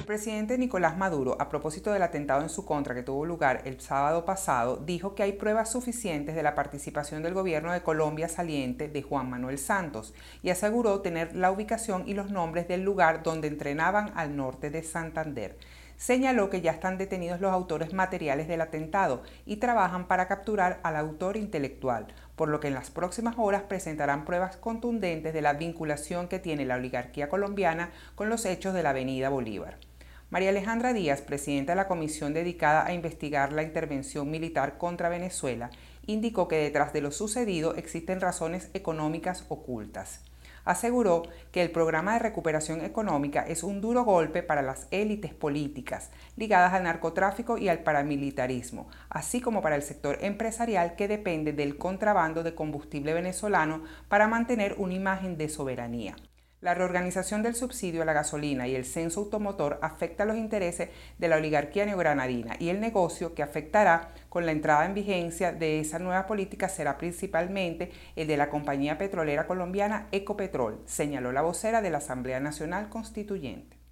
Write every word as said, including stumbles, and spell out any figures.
El presidente Nicolás Maduro, a propósito del atentado en su contra que tuvo lugar el sábado pasado, dijo que hay pruebas suficientes de la participación del gobierno de Colombia saliente de Juan Manuel Santos y aseguró tener la ubicación y los nombres del lugar donde entrenaban al norte de Santander. Señaló que ya están detenidos los autores materiales del atentado y trabajan para capturar al autor intelectual, por lo que en las próximas horas presentarán pruebas contundentes de la vinculación que tiene la oligarquía colombiana con los hechos de la Avenida Bolívar. María Alejandra Díaz, presidenta de la comisión dedicada a investigar la intervención militar contra Venezuela, indicó que detrás de lo sucedido existen razones económicas ocultas. Aseguró que el programa de recuperación económica es un duro golpe para las élites políticas ligadas al narcotráfico y al paramilitarismo, así como para el sector empresarial que depende del contrabando de combustible venezolano para mantener una imagen de soberanía. La reorganización del subsidio a la gasolina y el censo automotor afecta a los intereses de la oligarquía neogranadina y el negocio que afectará con la entrada en vigencia de esa nueva política será principalmente el de la compañía petrolera colombiana Ecopetrol, señaló la vocera de la Asamblea Nacional Constituyente.